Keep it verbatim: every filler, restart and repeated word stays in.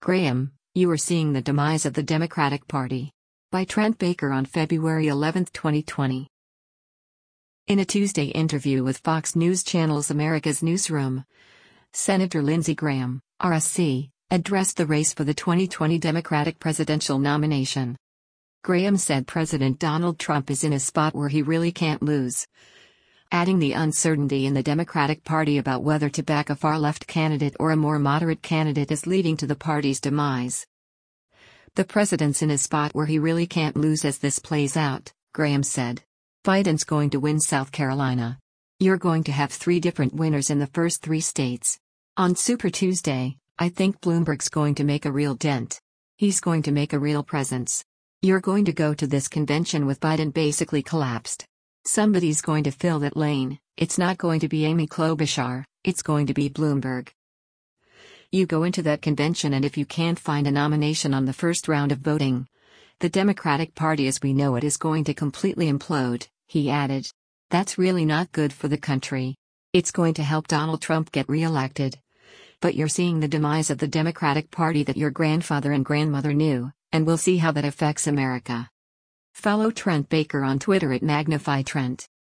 Graham, you are seeing the demise of the Democratic Party. By Trent Baker on February eleventh, twenty twenty. In a Tuesday interview with Fox News Channel's America's Newsroom, Senator Lindsey Graham, R S C, addressed the race for the twenty twenty Democratic presidential nomination. Graham said President Donald Trump is in a spot where he really can't lose, adding the uncertainty in the Democratic Party about whether to back a far-left candidate or a more moderate candidate is leading to the party's demise. The president's in a spot where he really can't lose as this plays out, Graham said. Biden's going to win South Carolina. You're going to have three different winners in the first three states. On Super Tuesday, I think Bloomberg's going to make a real dent. He's going to make a real presence. You're going to go to this convention with Biden basically collapsed. Somebody's going to fill that lane. It's not going to be Amy Klobuchar, it's going to be Bloomberg. You go into that convention, and if you can't find a nomination on the first round of voting, the Democratic Party as we know it is going to completely implode, he added. That's really not good for the country. It's going to help Donald Trump get re-elected. But you're seeing the demise of the Democratic Party that your grandfather and grandmother knew, and we'll see how that affects America. Follow Trent Baker on Twitter at Magnify Trent.